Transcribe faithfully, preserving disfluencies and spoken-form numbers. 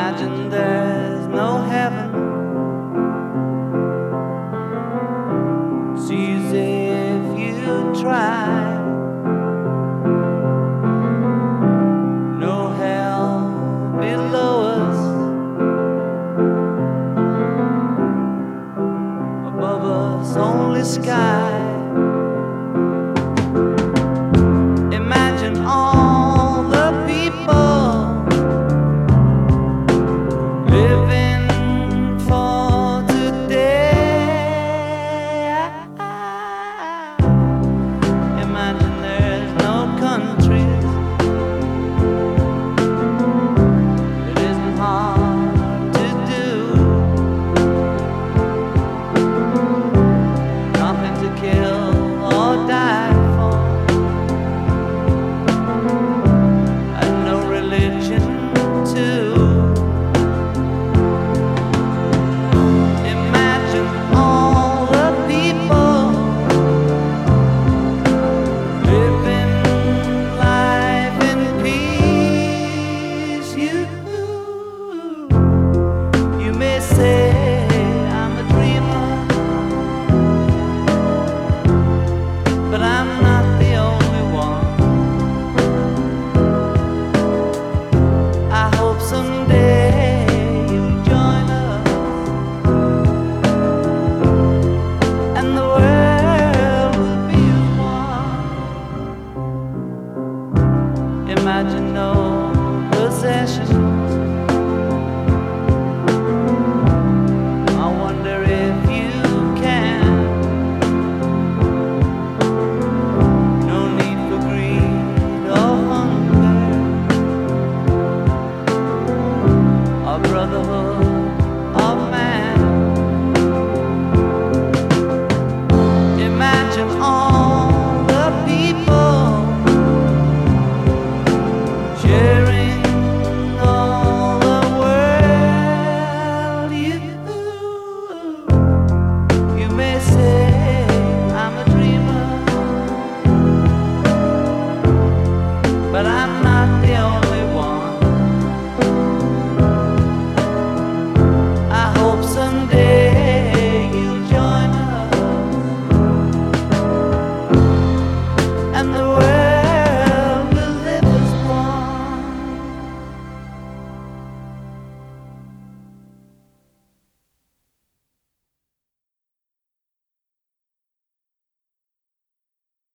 Imagine there's no heaven. It's easy if you try. No hell below us, above us only sky. Imagine all the people living for today. Imagine there's no countries. It isn't hard to do. Nothing to kill or die for, and no religion too. Imagine all the people living life in peace. You, you may say I'm a dreamer, but I'm not the only one. I hope someday you'll join us, and the world will be as one. Imagine no possessions. I wonder if you can. No need for greed or hunger. Our brotherhood